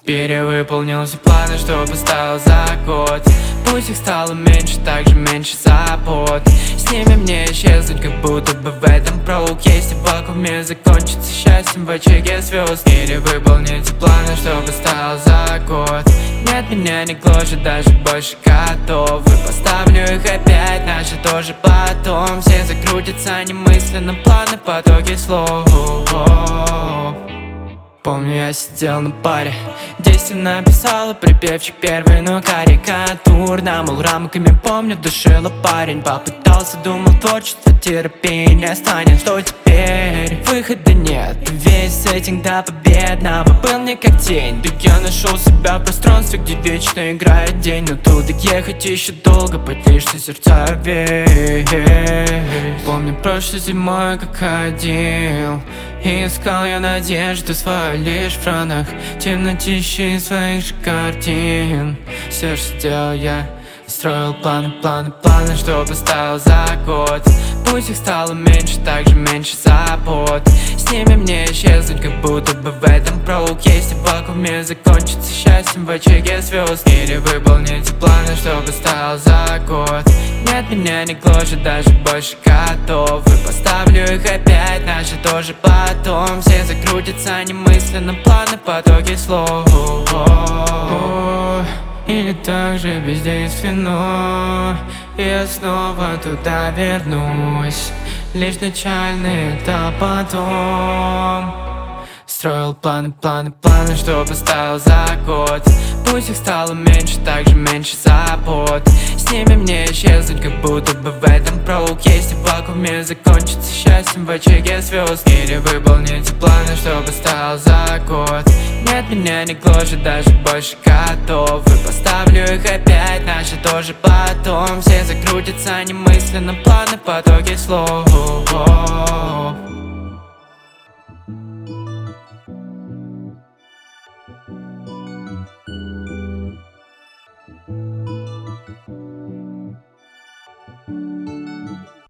Перевыполнил все планы, что поставил за год. Пусть их стало меньше, также меньше забот. С ними мне исчезнуть, как будто бы в этом пролог есть. И в вакууме закончится счастьем в очаге звезд. Перевыполнить все планы, что поставил за год. Нет, меня не гложет, даже больше готов. И поставлю их опять, наши тоже потом. Все закрутятся немысленно, планы, потоки слов. Помню, я сидел на паре, действие написала припевчик первый, но карикатурно, мол, рамками помню, душила парень. Попытался, думал, творчество, терапия не станет. Что теперь? Выхода нет, весь сеттинг до победного был мне как тень. Да я нашел себя в пространстве, где вечно играет день. Но туда ехать еще долго, подлишься сердца веет. Помню, прошлой зимой как ходил и искал я надежду свою лишь в ранах темнотищи своих же картин. Все, что делал я, строил планы, что поставил за год. Пусть их стало меньше, также меньше забот. С ними мне исчезнуть, как будто бы в этом пролог есть. И в вакууме закончится счастьем в очаге звезд. Перевыполнить планы, что поставил за год. Нет, меня не гложет, даже больше готов. И поставлю их опять, наши тоже потом. Все закрутятся немысленно, планы, потоки слов. Или так же бездейственно я снова туда вернусь. Лишь начальный этап потом. Строил планы, что поставил за год. Пусть их стало меньше, также меньше забот. С ними мне исчезнуть, как будто бы в этом пролог есть. И в вакууме закончится счастьем в очаге звезд. Перевыполнить планы, что поставил за год. Нет, меня не гложет, даже больше готов. И поставлю их опять, наши тоже потом. Все закрутятся немысленно, планы, потоки слов.